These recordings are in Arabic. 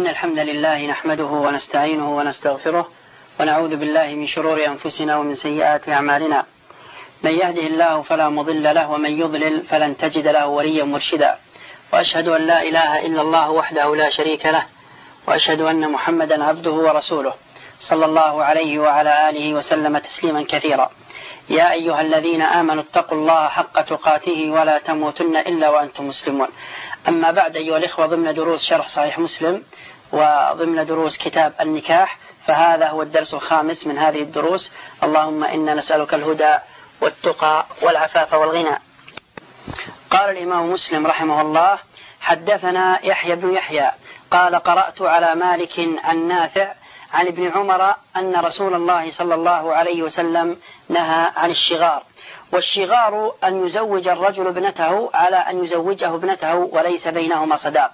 إن الحمد لله نحمده ونستعينه ونستغفره ونعوذ بالله من شرور أنفسنا ومن سيئات أعمالنا. من يهده الله فلا مضل له ومن يضلل فلن تجد له وليا مرشدا. وأشهد أن لا إله إلا الله وحده لا شريك له، وأشهد أن محمدا عبده ورسوله صلى الله عليه وعلى آله وسلم تسليما كثيرا. يا أيها الذين آمنوا اتقوا الله حق تقاته ولا تموتن إلا وأنتم مسلمون. أما بعد، أيها الإخوة، ضمن دروس شرح صحيح مسلم وضمن دروس كتاب النكاح، فهذا هو الدرس الخامس من هذه الدروس. اللهم إنا نسألك الهدى والتقى والعفاف والغنى. قال الإمام مسلم رحمه الله: حدثنا يحيى بن يحيى قال: قرأت على مالك عن نافع عن ابن عمر أن رسول الله صلى الله عليه وسلم نهى عن الشغار. والشغار أن يزوج الرجل ابنته على أن يزوجه ابنته وليس بينهما صداق.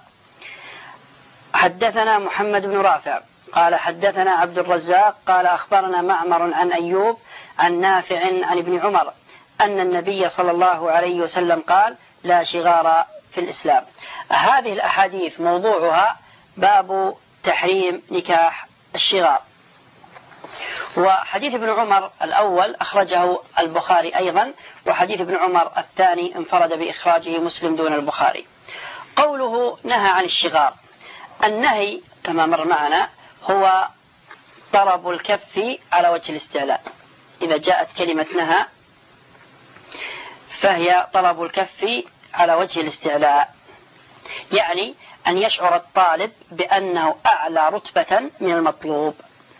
حدثنا محمد بن رافع قال: حدثنا عبد الرزاق قال: أخبرنا معمر عن أيوب عن نافع عن ابن عمر أن النبي صلى الله عليه وسلم قال: لا شغار في الإسلام. هذه الأحاديث موضوعها باب تحريم نكاح الشغار. وحديث ابن عمر الأول أخرجه البخاري أيضا، وحديث ابن عمر الثاني انفرد بإخراجه مسلم دون البخاري. قوله نهى عن الشغار، النهي كما مر معنا هو ضرب الكف على وجه الاستعلاء. إذا جاءت كلمة نهى فهي طلب الكف على وجه الاستعلاء، يعني أن يشعر الطالب بأنه أعلى رتبة من المطلوب.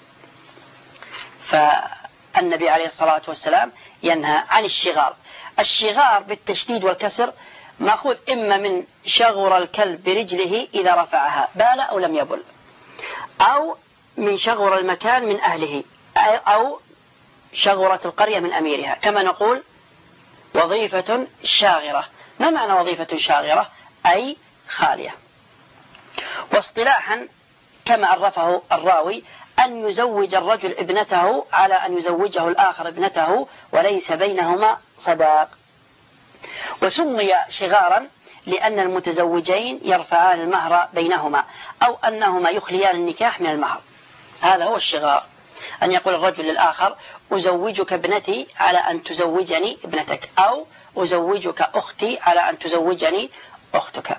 فالنبي عليه الصلاة والسلام ينهى عن الشغار. الشغار بالتشديد والكسر مأخوذ إما من شغر الكلب برجله إذا رفعها بال أو لم يبل، أو من شغر المكان من أهله، أو شغرة القرية من أميرها. كما نقول وظيفة شاغرة. ما معنى وظيفة شاغرة؟ أي خالية. واصطلاحا كما عرفه الراوي: أن يزوج الرجل ابنته على أن يزوجه الآخر ابنته وليس بينهما صداق. وسمي شغارا لأن المتزوجين يرفعان المهر بينهما، أو أنهما يخليان النكاح من المهر. هذا هو الشغار، أن يقول الرجل للآخر: أزوجك ابنتي على أن تزوجني ابنتك، أو أزوجك أختي على أن تزوجني أختك.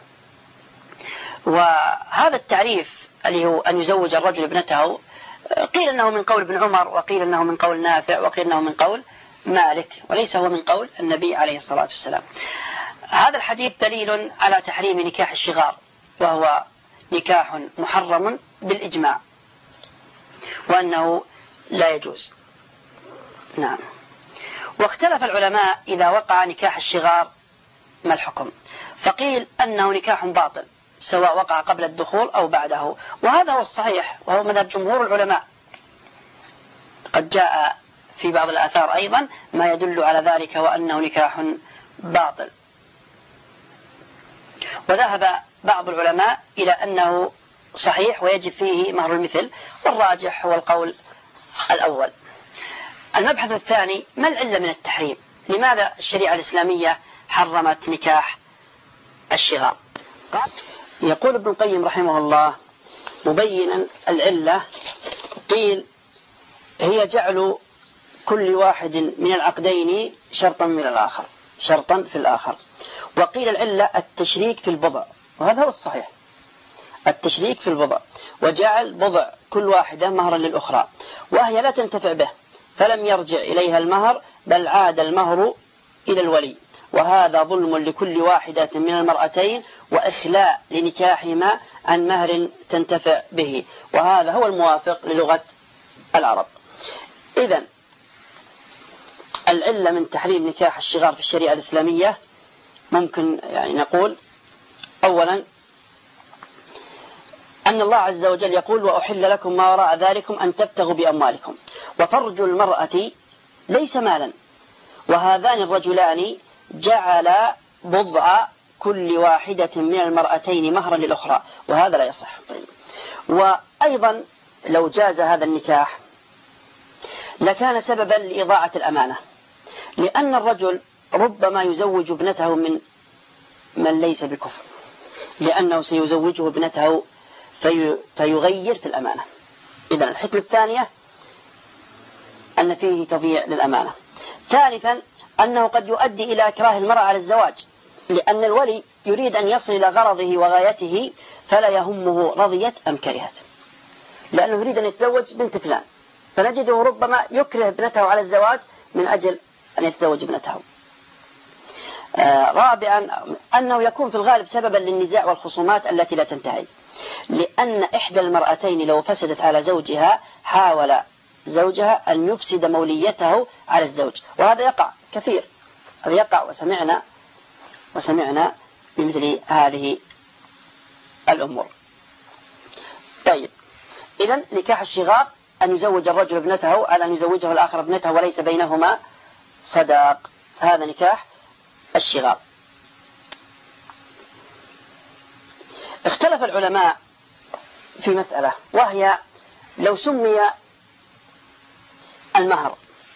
وهذا التعريف اللي هو أن يزوج الرجل ابنته قيل أنه من قول ابن عمر، وقيل أنه من قول نافع، وقيل أنه من قول مالك، وليس هو من قول النبي عليه الصلاة والسلام. هذا الحديث دليل على تحريم نكاح الشغار، وهو نكاح محرم بالإجماع، وأنه لا يجوز. نعم. واختلف العلماء إذا وقع نكاح الشغار ما الحكم، فقيل أنه نكاح باطل سواء وقع قبل الدخول أو بعده، وهذا هو الصحيح وهو مذهب جمهور العلماء. قد جاء في بعض الآثار أيضا ما يدل على ذلك وأنه نكاح باطل. وذهب بعض العلماء إلى أنه صحيح ويجب فيه مهر المثل، والراجح هو القول الأول. المبحث الثاني: ما العلة من التحريم؟ لماذا الشريعة الإسلامية حرمت نكاح الشغار؟ يقول ابن القيم رحمه الله مبينا العلة: قيل هي جعل كل واحد من العقدين شرطا من الآخر، شرطا في الآخر. وقيل العلة التشريك في البضع، وهذا هو الصحيح، التشريك في البضع، وجعل بضع كل واحدة مهرا للأخرى، وهي لا تنتفع به فلم يرجع إليها المهر، بل عاد المهر إلى الولي، وهذا ظلم لكل واحدة من المرأتين وإخلاء لنكاحهما عن مهر تنتفع به، وهذا هو الموافق للغة العرب. إذن العلة من تحريم نكاح الشغار في الشريعة الإسلامية ممكن يعني نقول: أولا أن الله عز وجل يقول: وأحل لكم ما وراء ذلكم أن تبتغوا بأموالكم. وفرج المرأة ليس مالا، وهذان الرجلان جعل بضع كل واحدة من المرأتين مهرا للأخرى، وهذا لا يصح. وأيضا لو جاز هذا النكاح لكان سببا لإضاعة الأمانة، لأن الرجل ربما يزوج ابنته من ليس بكفر، لأنه سيزوجه ابنته فيغير في الأمانة. إذن الحكمة الثانية أن فيه تضييع للأمانة. ثالثا أنه قد يؤدي إلى إكراه المرأة على الزواج، لأن الولي يريد أن يصل إلى غرضه وغايته فلا يهمه رضيت أم كرهت، لأنه يريد أن يتزوج بنت فلان، فنجده ربما يكره ابنته على الزواج من أجل أن يتزوج ابنته. رابعا أنه يكون في الغالب سببا للنزاع والخصومات التي لا تنتهي، لأن إحدى المرأتين لو فسدت على زوجها حاول زوجها أن يفسد موليته على الزوج، وهذا يقع كثير، هذا يقع وسمعنا بمثل هذه الأمور. طيب، إذن نكاح الشغار أن يزوج الرجل ابنته على أن يزوجه الآخر ابنته وليس بينهما صداق، هذا نكاح الشغار. اختلف العلماء في مسألة، وهي لو سمي المهر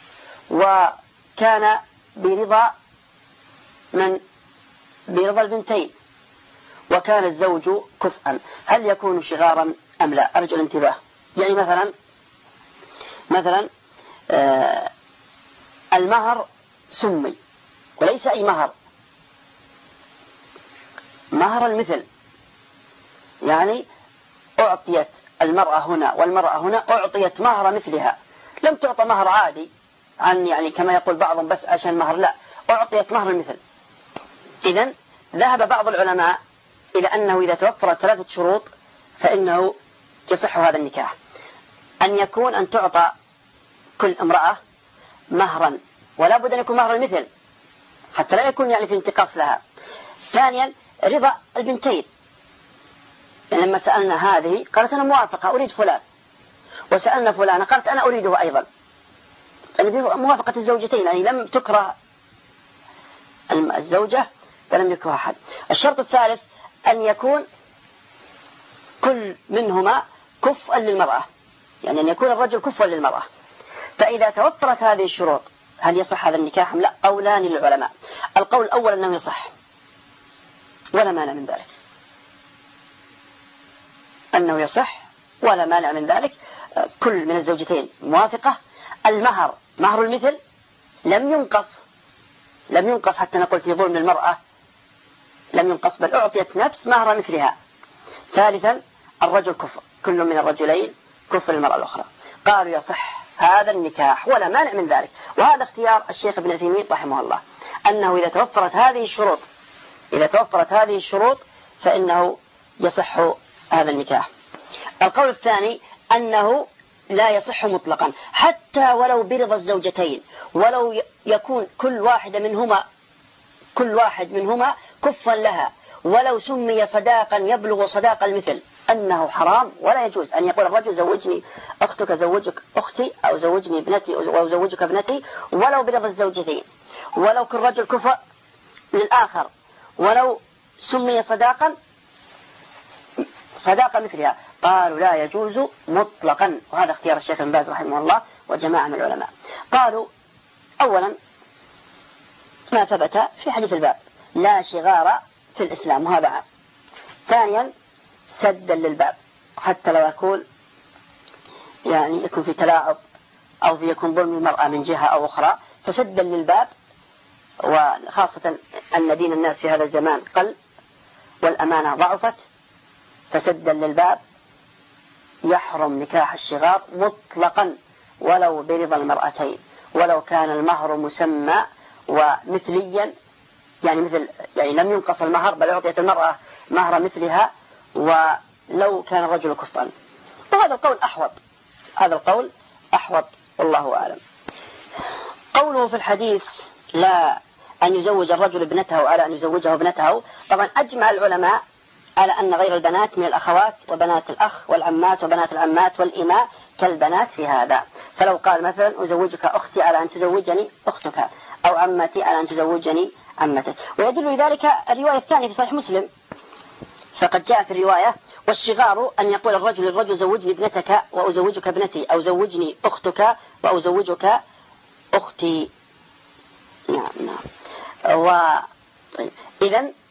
وكان برضا البنتين وكان الزوج كفءا، هل يكون شغارا أم لا؟ أرجو الانتباه. يعني مثلا المهر سمي وليس أي مهر، مهر المثل، يعني أعطيت المرأة هنا والمرأة هنا أعطيت مهر مثلها، لم تعطى مهر عادي يعني كما يقول بعضهم بس عشان مهر، لا، أعطيت مهر المثل. إذن ذهب بعض العلماء إلى أنه إذا توفرت 3 شروط فإنه يصح هذا النكاح، أن تعطى كل امرأة مهرا، ولا بد أن يكون مهر المثل حتى لا يكون يعني في انتقاص لها. ثانيا رضا البنتين، يعني لما سألنا هذه قالت أنا موافقة أريد فلان، وسألنا فلانة قالت أنا أريده أيضا، يعني موافقة الزوجتين، يعني لم تكره الزوجة ولم يكره أحد. الشرط الثالث أن يكون كل منهما كفءا للمرأة، يعني أن يكون الرجل كفءا للمرأة. فإذا توفرت هذه الشروط هل يصح هذا النكاح أم لا؟ قولان للعلماء. القول الأول أنه يصح ولا مانع من ذلك، أنه يصح ولا مانع من ذلك، كل من الزوجتين موافقة. المهر مهر المثل لم ينقص حتى نقول في ظلم المرأة، لم ينقص بل أعطيت نفس مهر مثلها. ثالثا الرجل كفء، كل من الرجلين كفء المرأة الأخرى. قالوا يصح هذا النكاح ولا مانع من ذلك، وهذا اختيار الشيخ ابن عثيمين رحمه الله، أنه إذا توفرت هذه الشروط فإنه يصح هذا النكاح. القول الثاني أنه لا يصح مطلقا، حتى ولو برضا الزوجتين، ولو يكون كل واحد منهما كفا لها، ولو سمي صداقا يبلغ صداق المثل، أنه حرام ولا يجوز أن يقول الرجل زوجني أختك زوجك أختي، أو زوجني ابنتي أو زوجك ابنتي، ولو برضا الزوجتين، ولو كل رجل كفء للآخر، ولو سمي صداقا مثلها. قالوا لا يجوز مطلقا، وهذا اختيار الشيخ ابن باز رحمه الله وجماعة من العلماء. قالوا أولا ما ثبت في حديث الباب لا شغار في الإسلام، وهذا عام. ثانيا سدا للباب، حتى لو يكون في تلاعب أو يكون ظلم المرأة من جهة أو أخرى، فسدا للباب، وخاصة أن دين الناس في هذا الزمان قل والأمانة ضعفت، فسدا للباب يحرم نكاح الشغار مطلقا ولو برضا المرأتين، ولو كان المهر مسمى ومثليا، يعني لم ينقص المهر بل أعطيت المرأة مهر مثلها، ولو كان الرجل كفءا. وهذا القول أحوط والله أعلم. قوله في الحديث لا أن يزوج الرجل ابنته على أن يزوجه ابنته، طبعا أجمع العلماء على أن غير البنات من الأخوات وبنات الأخ والعمات وبنات العمات والإماء كالبنات في هذا. فلو قال مثلا أزوجك أختي على أن تزوجني أختك، أو عمتي على أن تزوجني عمتك. ويدل ذلك الرواية الثانية في صحيح مسلم، فقد جاء في الرواية والشغار أن يقول الرجل للرجل زوجني ابنتك وأزوجك ابنتي، أو زوجني أختك وأزوجك أختي. نعم. طيب. إذن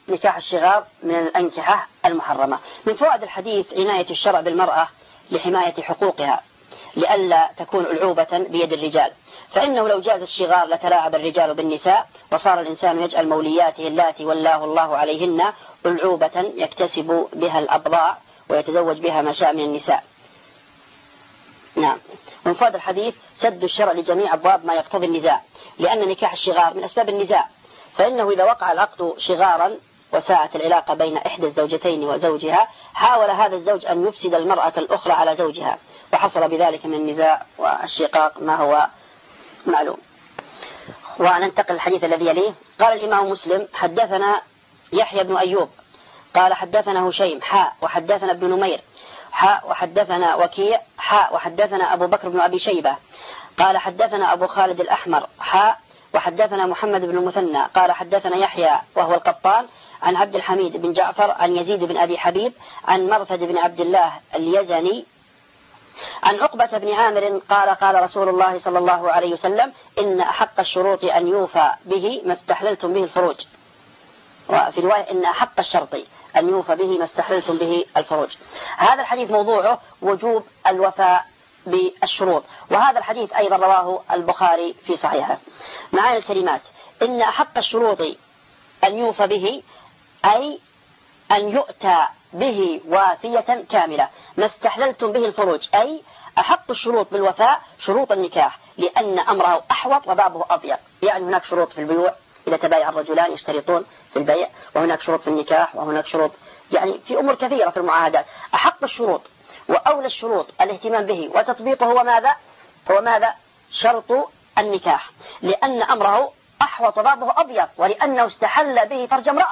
نكاح الصغار من الأنكحة المحرمة. من فوائد الحديث عناية الشرع بالمرأة لحماية حقوقها لئلا تكون ألعوبة بيد الرجال، فإنه لو جاز الصغار لتلاعب الرجال بالنساء، وصار الإنسان يجعل مولياته اللاتي ولاه الله عليهن ألعوبة يكتسب بها الأبضاع ويتزوج بها ما شاء من النساء. نعم. من فوائد الحديث سد الشرع لجميع أبواب ما يقتضي النزاع، لأن نكاح الصغار من أسباب النزاع، فإنه إذا وقع العقد صغارا وساءت العلاقة بين إحدى الزوجتين وزوجها، حاول هذا الزوج أن يفسد المرأة الأخرى على زوجها، وحصل بذلك من النزاع والشقاق ما هو معلوم. وننتقل الحديث الذي يليه. قال الإمام مسلم: حدثنا يحيى بن أيوب قال حدثنا هشيم وحدثنا ابن نمير وحدثنا وكيع وحدثنا أبو بكر بن أبي شيبة قال حدثنا أبو خالد الأحمر وحدثنا محمد بن المثنى قال حدثنا يحيى وهو القطان عن عبد الحميد بن جعفر عن يزيد بن أبي حبيب عن مرثد بن عبد الله اليزني عن عقبة بن عامر قال قال رسول الله صلى الله عليه وسلم: إن أحق الشروط أن يوفى به ما استحللتم به الفروج. وفي رواية: إن أحق الشرط أن يوفى به ما استحللتم به الفروج. هذا الحديث موضوعه وجوب الوفاء بالشروط، وهذا الحديث أيضا رواه البخاري في صحيحه. معاني الكلمات: إن أحق الشروط أن يوفى به أي أن يؤتى به وافية كاملة، ما استحللتم به الفروج أي أحق الشروط بالوفاء شروط النكاح، لأن أمره أحوط وبابه أضيق. يعني هناك شروط في البيوع إذا تبايع الرجلان يشترطون في البيع، وهناك شروط في النكاح، وهناك شروط يعني في أمور كثيرة في المعاهدات. أحق الشروط وأولى الشروط الاهتمام به وتطبيقه هو ماذا؟ شرط النكاح، لأن أمره أحوط وبابه أضيق، ولأنه استحل به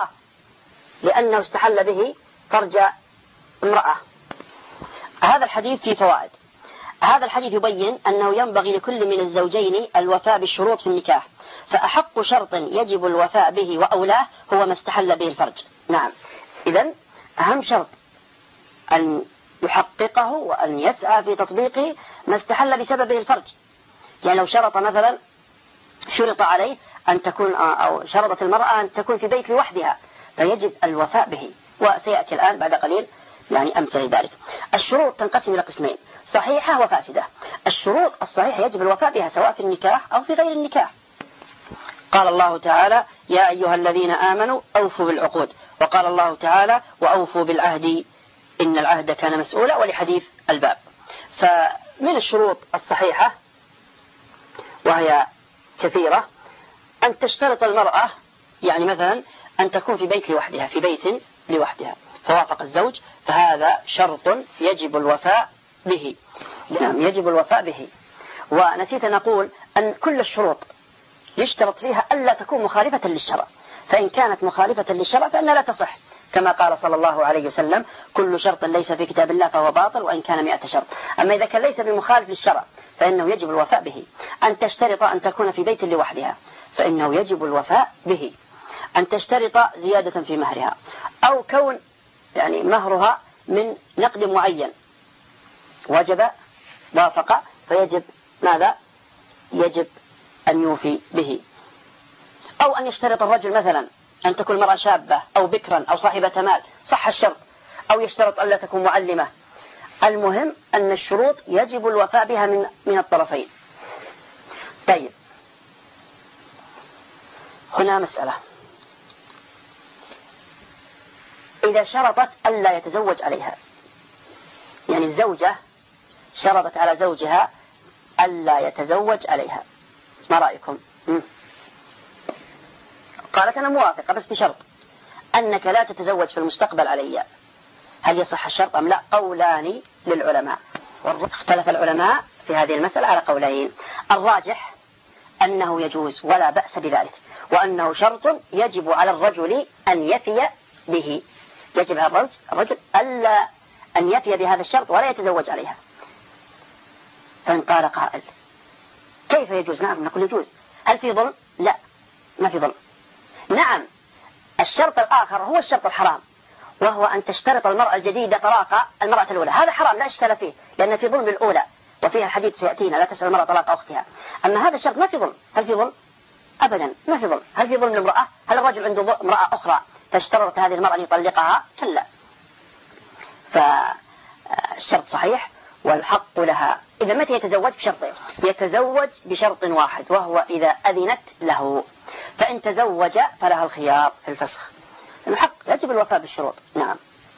فرج امرأة. هذا الحديث فيه فوائد. هذا الحديث يبين أنه ينبغي لكل من الزوجين الوفاء بالشروط في النكاح، فأحق شرط يجب الوفاء به وأولاه هو ما استحل به الفرج. نعم. إذن أهم شرط أن يحققه وأن يسعى في تطبيقه ما استحل بسببه الفرج. يعني لو شرط مثلا شرط عليه أن تكون أو شرطت المرأة أن تكون في بيت لوحدها، فيجب الوفاء به، وسيأتي الآن بعد قليل يعني أمثل ذلك. الشروط تنقسم إلى قسمين: صحيحة وفاسدة. الشروط الصحيحة يجب الوفاء بها سواء في النكاح أو في غير النكاح. قال الله تعالى: يا أيها الذين آمنوا أوفوا بالعقود، وقال الله تعالى: وأوفوا بالعهد إن العهد كان مسؤولا، ولحديث الباب. فمن الشروط الصحيحة وهي كثيرة أن تشترط المرأة، يعني مثلا أن تكون في بيت لوحدها فوافق الزوج، فهذا شرط يجب الوفاء به. نعم، يجب الوفاء به. ونسيت نقول أن كل الشروط يشترط فيها ألا تكون مخالفة للشرع، فإن كانت مخالفة للشرع فإنها لا تصح، كما قال صلى الله عليه وسلم: كل شرط ليس في كتاب الله فهو باطل وإن كان 100 شرط. أما إذا كان ليس بمخالف للشرع فإنه يجب الوفاء به. أن تشترط أن تكون في بيت لوحدها فإنه يجب الوفاء به. أن تشترط زيادة في مهرها، أو كون يعني مهرها من نقد معين وافق، فيجب ماذا؟ يجب أن يوفي به. أو أن يشترط الرجل مثلا أن تكون المرأة شابة أو بكرا أو صاحبة مال، صح الشرط. أو يشترط أن لا تكون معلمة. المهم أن الشروط يجب الوفاء بها من الطرفين. طيب، هنا مسألة: إذا شرطت ألا يتزوج عليها، يعني الزوجة شرطت على زوجها ألا يتزوج عليها، ما رأيكم؟ قالت: أنا موافقة بس بشرط أنك لا تتزوج في المستقبل علي. هل يصح الشرط أم لا؟ قولان للعلماء، اختلف العلماء في هذه المسألة على قولين. الراجح أنه يجوز ولا بأس بذلك، وأنه شرط يجب على الرجل أن يفي به. يجب على الرجل ألا أن يفي بهذا الشرط ولا يتزوج عليها. فإن قال قائل: كيف يجوز؟ نعم، نقول يجوز. هل في ظلم؟ لا، ما في ظلم. نعم، الشرط الآخر هو الشرط الحرام، وهو أن تشترط المرأة الجديدة طلاق المرأة الأولى. هذا حرام لا إشكال فيه، لأن في ظلم الأولى، وفيها الحديث سيأتينا: لا تسأل المرأة طلاق أختها. أما هذا الشرط ما في ظلم. هل في ظلم؟ أبدا ما في ظلم. هل في ظلم للمرأة؟ هل الرجل عنده امرأة أخرى فاشترطت هذه المرأة أن يطلقها، كلا، فالشرط صحيح والحق لها. إذا متى يتزوج؟ بشرطين، يتزوج بشرط واحد وهو إذا أذنت له، فإن تزوج فلها الخيار في الفسخ. الحق يجب الوفاء بالشروط. نعم.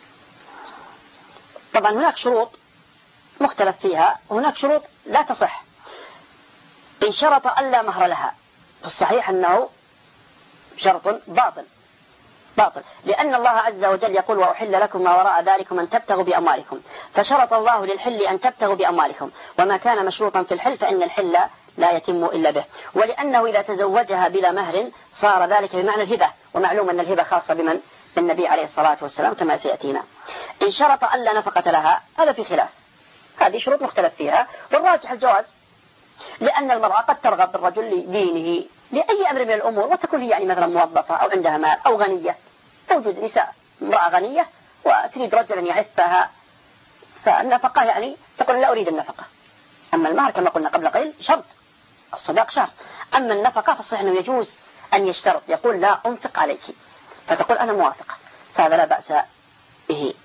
طبعا هناك شروط مختلف فيها وهناك شروط لا تصح. إن شرط ألا مهر لها فالصحيح أنه شرط باطل، لأن الله عز وجل يقول وأحل لكم ما وراء ذلكم أن تبتغوا بأموالكم، فشرط الله للحل أن تبتغوا بأموالكم، وما كان مشروطا في الحل فإن الحل لا يتم إلا به. ولأنه إذا تزوجها بلا مهر صار ذلك بمعنى الهبة، ومعلوم أن الهبة خاصة بمن؟ بالنبي عليه الصلاة والسلام كما سيأتينا. إن شرط ألا نفقة لها هذا في خلاف، هذه شروط مختلف فيها، والراجح الجواز، لأن المرأة قد ترغب بالرجل لدينه لأي أمر من الأمور، وتكون هي يعني مثلا موظفة أو عندها مال أو غنية. توجد نساء امرأة غنية وتريد رجلا يعفها، فالنفقة يعني تقول لا أريد النفقة. أما المهر كما قلنا قبل قليل شرط، الصداق شرط. أما النفقة فالصحيح أنه يجوز أن يشترط، يقول لا أنفق عليك، فتقول أنا موافقة، فهذا لا بأس به.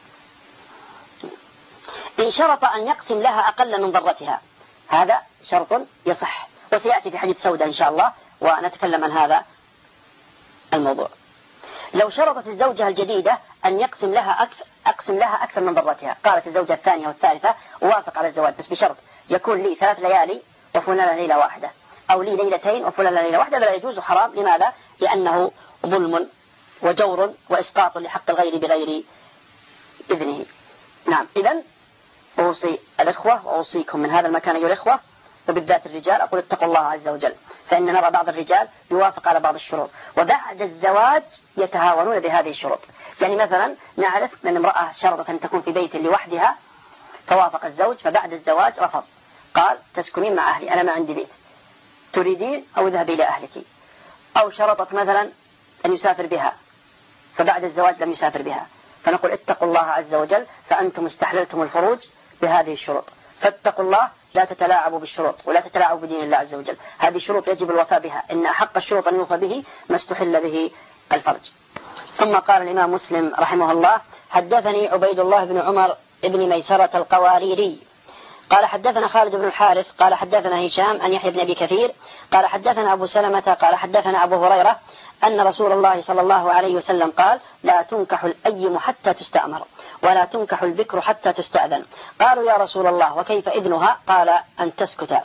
إن شرط أن يقسم لها أقل من ضرتها هذا شرط يصح، وسيأتي في حديث سودة إن شاء الله ونتكلم عن هذا الموضوع. لو شرطت الزوجة الجديدة أن أقسم لها أكثر من ضرتها، قالت الزوجة الثانية والثالثة ووافق على الزواج بس بشرط يكون لي 3 ليالي وفلان ليلة واحدة، أو لي 2 ليلة وفلان ليلة واحدة، لا يجوز حرام. لماذا؟ لأنه ظلم وجور وإسقاط لحق الغير بغير إذنه. نعم. إذن أوصي الإخوة وأوصيكم من هذا المكان أيها الإخوة، وبالذات الرجال، أقول اتقوا الله عز وجل، فإن نرى بعض الرجال يوافق على بعض الشروط وبعد الزواج يتهاونون بهذه الشروط. يعني مثلا نعرف أن امرأة شرطت أن تكون في بيت لوحدها، فوافق الزوج، فبعد الزواج رفض، قال تسكنين مع أهلي، أنا ما عندي بيت، تريدين أو اذهبي إلى أهلك. أو شرطت مثلا أن يسافر بها، فبعد الزواج لم يسافر بها، فنقول اتقوا الله عز وجل، فأنتم استحللتم الفروج بهذه الشروط، فاتقوا الله، لا تتلاعبوا بالشروط ولا تتلاعبوا بدين الله عز وجل. هذه شروط يجب الوفاء بها، إن أحق الشروط أن يوفى به ما استحل به الفرج. ثم قال الإمام مسلم رحمه الله حدثني عبيد الله بن عمر بن ميسرة القواريري قال حدثنا خالد بن الحارث قال حدثنا هشام عن يحيى بن أبي كثير قال حدثنا أبو سلمة قال حدثنا أبو هريرة أن رسول الله صلى الله عليه وسلم قال لا تنكح الأيم حتى تستأمر ولا تنكح البكر حتى تستأذن. قالوا يا رسول الله وكيف إذنها؟ قال أن تسكت.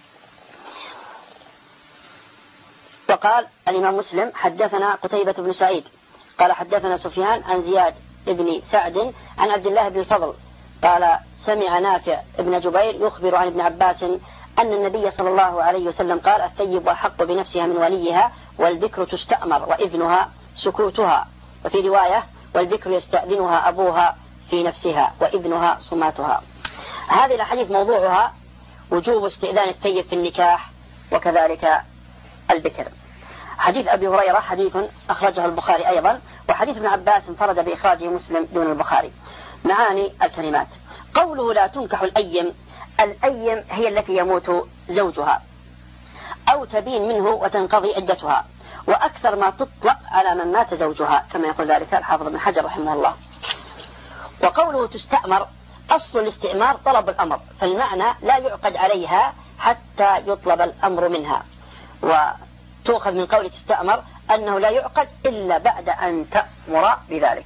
وقال الإمام مسلم حدثنا قتيبة بن سعيد قال حدثنا سفيان عن زياد بن سعد عن عبد الله بن الفضل قال سمع نافع ابن جبير يخبر عن ابن عباس أن النبي صلى الله عليه وسلم قال الثيب أحق بنفسها من وليها والبكر تستأمر وإذنها سكوتها، وفي رواية والبكر يستأذنها أبوها في نفسها وإذنها صماتها. هذه الحديث موضوعها وجوب استئذان الثيب في النكاح وكذلك البكر. حديث أبي هريرة حديث أخرجه البخاري أيضا، وحديث ابن عباس انفرد بإخراجه مسلم دون البخاري. معاني الكلمات: قوله لا تنكح الأيم، الأيم هي التي يموت زوجها أو تبين منه وتنقضي عدتها، وأكثر ما تطلق على من مات زوجها كما يقول ذلك الحافظ ابن حجر رحمه الله. وقوله تستأمر، أصل الاستئمار طلب الأمر، فالمعنى لا يعقد عليها حتى يطلب الأمر منها، وتؤخذ من قول تستأمر أنه لا يعقد إلا بعد أن تأمر بذلك.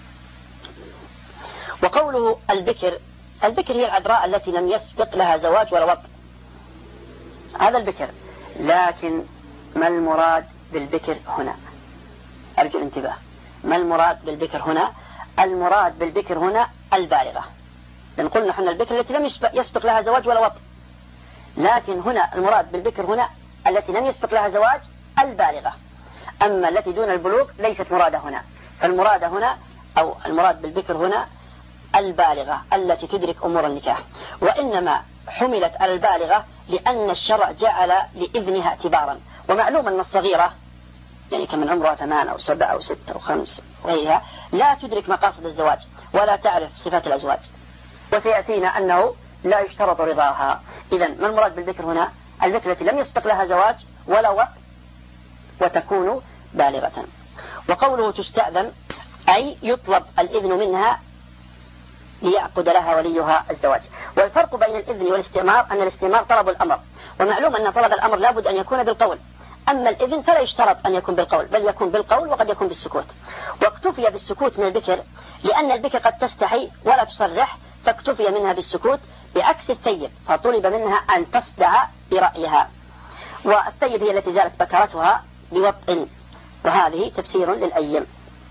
وقوله البكر، البكر هي العذراء التي لم يسبق لها زواج ولا وطء، هذا البكر. لكن ما المراد بالبكر هنا؟ أرجو الانتباه، ما المراد بالبكر هنا؟ المراد بالبكر هنا البالغة، لأن قلنا حنا البكر التي لم يسبق لها زواج ولا وطء، لكن هنا المراد بالبكر هنا التي لم يسبق لها زواج البالغة، أما التي دون البلوغ ليست مرادة هنا. فالمراد هنا أو المراد بالبكر هنا البالغة التي تدرك أمور النكاح، وإنما حملت على البالغة لأن الشرع جعل لإذنها اعتبارا، ومعلوم أن الصغيرة يعني كمن عمرها 8 أو 7 أو 6 أو 5 وغيرها لا تدرك مقاصد الزواج ولا تعرف صفات الأزواج، وسيأتينا أنه لا يشترط رضاها. إذن ما المراد بالبكر هنا؟ البكر التي لم يسبق لها زواج ولا وطء وتكون بالغة. وقوله تستأذن أي يطلب الإذن منها ليعقد لها وليها الزواج. والفرق بين الإذن والاستئمار أن الاستئمار طلب الأمر، ومعلوم أن طلب الأمر لابد أن يكون بالقول، أما الإذن فلا يشترط أن يكون بالقول، بل يكون بالقول وقد يكون بالسكوت. واكتفي بالسكوت من البكر لأن البكر قد تستحي ولا تصرح، فاكتفي منها بالسكوت، بعكس الثيب فطلب منها أن تصدع برأيها. والثيب هي التي زالت بكرتها بوطء، وهذه تفسير للأيم.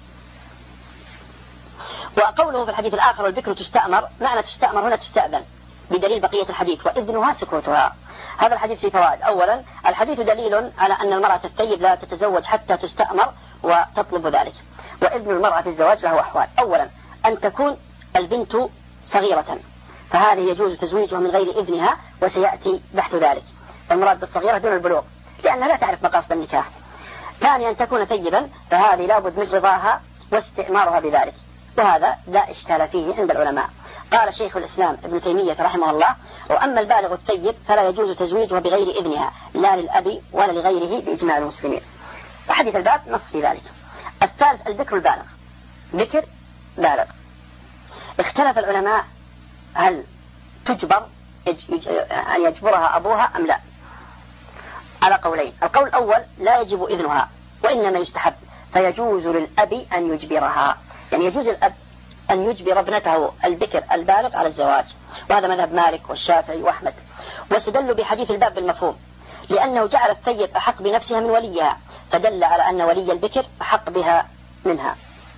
وقوله في الحديث الآخر البكر تستأمر، معنى تستأمر هنا تستأذن بدليل بقية الحديث وإذنها سكوتها. هذا الحديث فيه فوائد. أولا الحديث دليل على أن المرأة الثيب لا تتزوج حتى تستأمر وتطلب ذلك. وإذن المرأة في الزواج له أحوال. أولا أن تكون البنت صغيرة، فهذه يجوز تزويجها من غير إذنها، وسيأتي بحث ذلك. المراد بالصغيرة دون البلوغ لأنها لا تعرف مقاصد النكاح. ثانيا أن تكون ثيبا، فهذه لابد من رضاها واستئمارها بذلك، وهذا لا إشكال فيه عند العلماء. قال شيخ الإسلام ابن تيمية رحمه الله: وأما البالغ الثيب فلا يجوز تزويجها بغير إذنها لا للأب ولا لغيره بإجماع المسلمين. وحديث الباب نص في ذلك. الثالث البكر البالغ، بكر بالغ. اختلف العلماء هل تجبر أن يجبرها أبوها أم لا، على قولين. القول الأول لا يجب إذنها وإنما يستحب، فيجوز للأب أن يجبرها، يعني يجوز الأب أن يجبر ابنته البكر البالغ على الزواج، وهذا مذهب مالك والشافعي وأحمد. واستدلوا بحديث الباب بالمفهوم، لأنه جعل الثيب أحق بنفسها من وليها، فدل على أن ولي البكر أحق بها منها.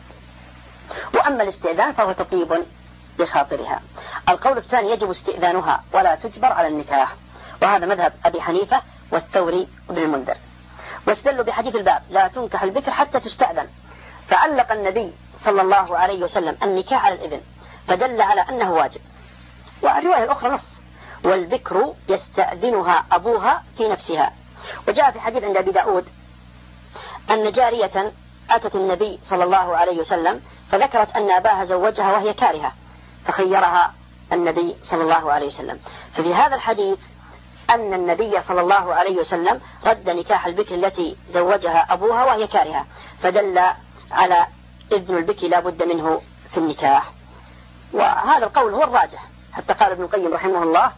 وأما الاستئذان فهو تطيب لخاطرها. القول الثاني يجب استئذانها ولا تجبر على النكاح، وهذا مذهب أبي حنيفة والثوري وابن المنذر. واستدلوا بحديث الباب لا تنكح البكر حتى تستأذن، فعلق النبي صلى الله عليه وسلم النكاح على الإذن، فدل على أنه واجب. والرواية الأخرى نص: والبكر يستأذنها أبوها في نفسها. وجاء في حديث عند أبي داود أن جارية أتت النبي صلى الله عليه وسلم فذكرت أن أباها زوجها وهي كارهة، فخيرها النبي صلى الله عليه وسلم. ففي هذا الحديث أن النبي صلى الله عليه وسلم رد نكاح البكر التي زوجها أبوها وهي كارهة، فدل على إذن البكر لا بد منه في النكاح. وهذا القول هو الراجح، حتى قال ابن القيم رحمه الله: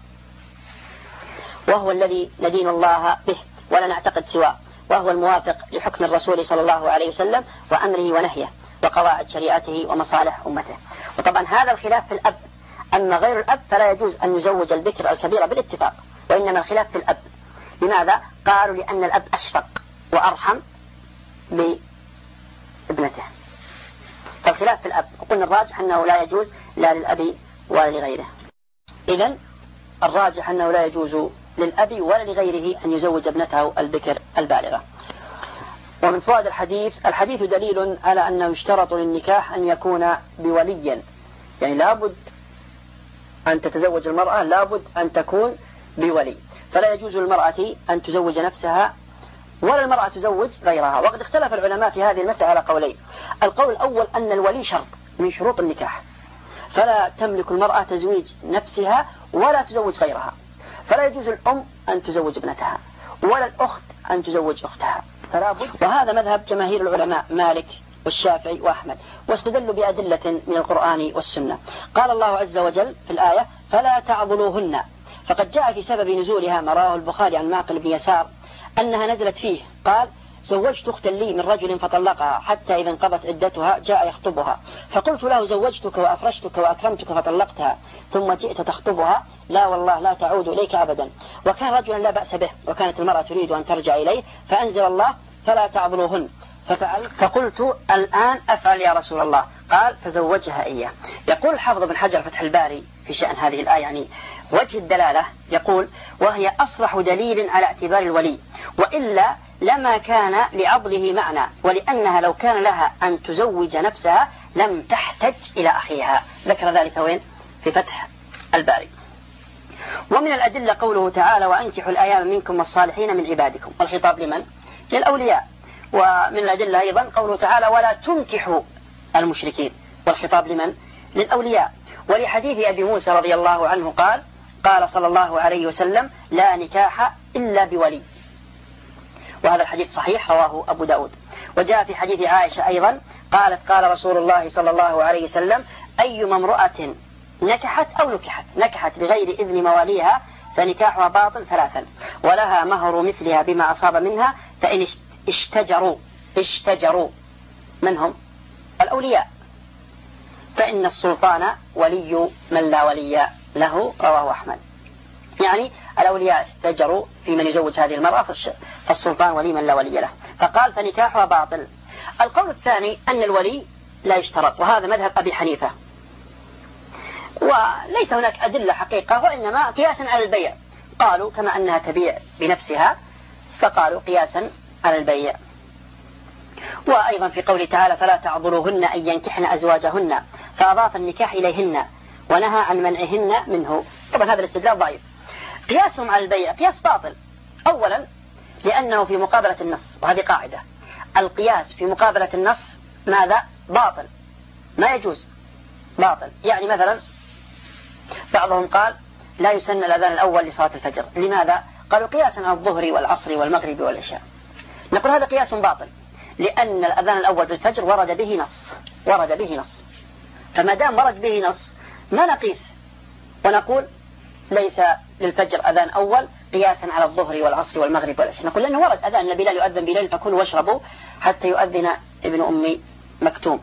وهو الذي ندين الله به ولا نعتقد سواه، وهو الموافق لحكم الرسول صلى الله عليه وسلم وأمره ونهيه وقواعد شريعته ومصالح أمته. وطبعا هذا الخلاف في الأب، أما غير الأب فلا يجوز أن يزوج البكر الكبيرة بالاتفاق، وإنما الخلاف في الأب. لماذا؟ قالوا لأن الأب أشفق وأرحم بابنته، فالخلاف في الأب. وقلنا الراجح أنه لا يجوز لا للأب ولا لغيره. إذن الراجح أنه لا يجوز للأب ولا لغيره أن يزوج ابنته البكر البالغة. ومن فوائد الحديث دليل على أنه يشترط للنكاح أن يكون بولي، يعني لابد أن تتزوج المرأة لابد أن تكون بولي، فلا يجوز للمرأة أن تزوج نفسها ولا المرأة تزوج غيرها. وقد اختلف العلماء في هذه المسألة على قولين. القول الأول أن الولي شرط من شروط النكاح، فلا تملك المرأة تزويج نفسها ولا تزوج غيرها، فلا يجوز الأم أن تزوج ابنتها ولا الأخت أن تزوج أختها، فلا بد. وهذا مذهب جماهير العلماء مالك والشافعي وأحمد، واستدلوا بأدلة من القرآن والسنة. قال الله عز وجل في الآية: فلا تعضلوهن. فقد جاء في سبب نزولها ما رواه البخاري عن معقل بن يسار أنها نزلت فيه، قال: زوجت أختا لي من رجل فطلقها حتى إذا انقضت عدتها جاء يخطبها، فقلت له: زوجتك وأفرشتك وأكرمتك فطلقتها ثم جئت تخطبها؟ لا والله لا تعود إليك أبدا. وكان رجلا لا بأس به، وكانت المرأة تريد أن ترجع إليه، فأنزل الله: فلا تعضلوهن. فقلت: الآن أفعل يا رسول الله. قال: فزوجها إياه. يقول الحافظ بن حجر فتح الباري في شأن هذه الآية، يعني وجه الدلالة، يقول: وهي أصرح دليل على اعتبار الولي، وإلا لما كان لعضله معنى، ولأنها لو كان لها أن تزوج نفسها لم تحتج إلى أخيها. ذكر ذلك وين؟ في فتح الباري. ومن الأدلة قوله تعالى: وأنكحوا الأيام منكم والصالحين من عبادكم. والخطاب لمن؟ للأولياء. ومن الأدلة أيضا قوله تعالى: ولا تنكحوا المشركين. والخطاب لمن؟ للأولياء. ولحديث أبي موسى رضي الله عنه قال صلى الله عليه وسلم: لا نكاح إلا بولي. وهذا الحديث صحيح رواه أبو داود. وجاء في حديث عائشة أيضا قالت قال رسول الله صلى الله عليه وسلم أيما امرأة نكحت أو نكحت بغير إذن مواليها فنكاحها باطل ثلاثا ولها مهر مثلها بما أصاب منها فإن اشتجروا منهم الأولياء فإن السلطان ولي من لا ولي له رواه أحمد. يعني الأولياء استجروا في من يزوج هذه المرأة فالسلطان ولي من لا ولي له، فقال فنكاحها باطل. القول الثاني أن الولي لا يشترط، وهذا مذهب أبي حنيفة، وليس هناك أدلة حقيقة وإنما قياسا على البيع، قالوا كما أنها تبيع بنفسها فقالوا قياسا على البيع. وأيضا في قوله تعالى فلا تعضلوهن أن ينكحن أزواجهن فأضاف النكاح إليهن ونهى عن منعهن منه. طبعا هذا الاستدلال ضعيف. قياسهم على البيع قياس باطل، أولا لأنه في مقابلة النص، وهذه قاعدة، القياس في مقابلة النص ماذا؟ باطل، ما يجوز، باطل. يعني مثلا بعضهم قال لا يسن الأذان الأول لصلاة الفجر، لماذا؟ قالوا قياسا على الظهر والعصر والمغرب والعشاء. نقول هذا قياس باطل، لأن الأذان الأول بالفجر ورد به نص، فما دام ورد به نص ما نقيس ونقول ليس للفجر أذان أول قياسا على الظهر والعصر والمغرب والعشاء، نقول لأنه ورد أذان النبي لا يؤذن بليل فكلوا واشربوا حتى يؤذن ابن أم مكتوم.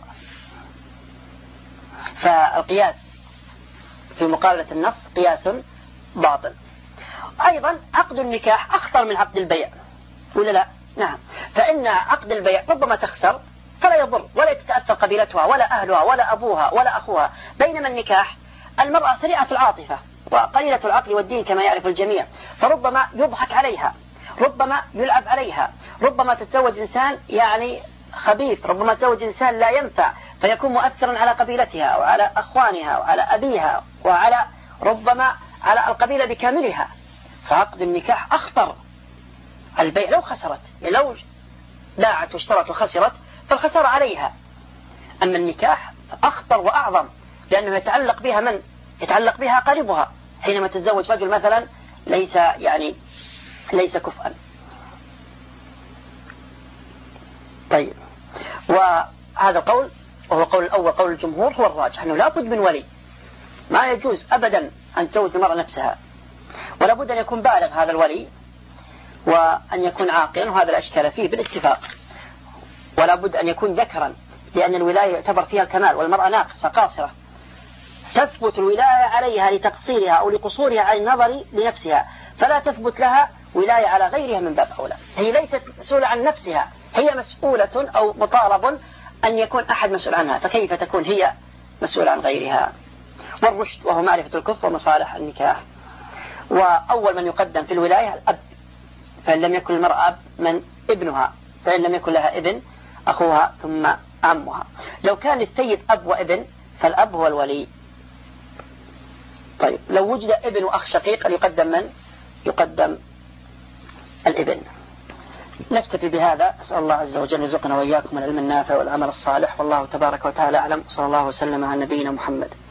فالقياس في مقابلة النص قياس باطل. أيضا عقد النكاح أخطر من عقد البيع ولا لا؟ نعم، فإن عقد البيع ربما تخسر فلا يضر ولا تتأثر قبيلتها ولا أهلها ولا أبوها ولا أخوها، بينما النكاح المرأة سريعة العاطفة وقليلة العقل والدين كما يعرف الجميع، فربما يضحك عليها، ربما يلعب عليها، ربما تتزوج إنسان يعني خبيث، ربما تتزوج إنسان لا ينفع فيكون مؤثرا على قبيلتها وعلى أخوانها وعلى أبيها وعلى ربما على القبيلة بكاملها. فعقد النكاح أخطر. البيع لو خسرت، لو باعت واشترت وخسرت فالخسارة عليها، أما النكاح أخطر وأعظم، لأنه يتعلق بها من؟ يتعلق بها قريبها. حينما تتزوج رجل مثلا ليس كفءا. طيب، وهذا قول، وهو قول الأول قول الجمهور هو الراجح، أنه لا بد من ولي، ما يجوز أبدا أن تزوج المرأة نفسها، ولا بد أن يكون بالغ هذا الولي وأن يكون عاقلا، وهذا الأشكال فيه بالاتفاق، ولا بد أن يكون ذكرا، لأن الولاية يعتبر فيها الكمال، والمرأة ناقصة قاصرة تثبت الولاية عليها لتقصيرها أو لقصورها عن النظر لنفسها، فلا تثبت لها ولاية على غيرها من باب أولى. هي ليست مسؤولة عن نفسها، هي مسؤولة أو مطالب أن يكون أحد مسؤول عنها، فكيف تكون هي مسؤولة عن غيرها؟ والرشد وهو معرفة الكفر ومصالح النكاح. وأول من يقدم في الولاية الأب، فإن لم يكن المرأة أب من ابنها، فإن لم يكن لها ابن أخوها ثم عمها. لو كان للثيب أب وابن فالأب هو الولي. طيب، لو وجد ابن وأخ شقيق يقدم من؟ يقدم الابن. نكتفي بهذا، أسأل الله عز وجل يرزقنا وإياكم العلم النافع والعمل الصالح، والله تبارك وتعالى أعلم، صلى الله وسلم على نبينا محمد.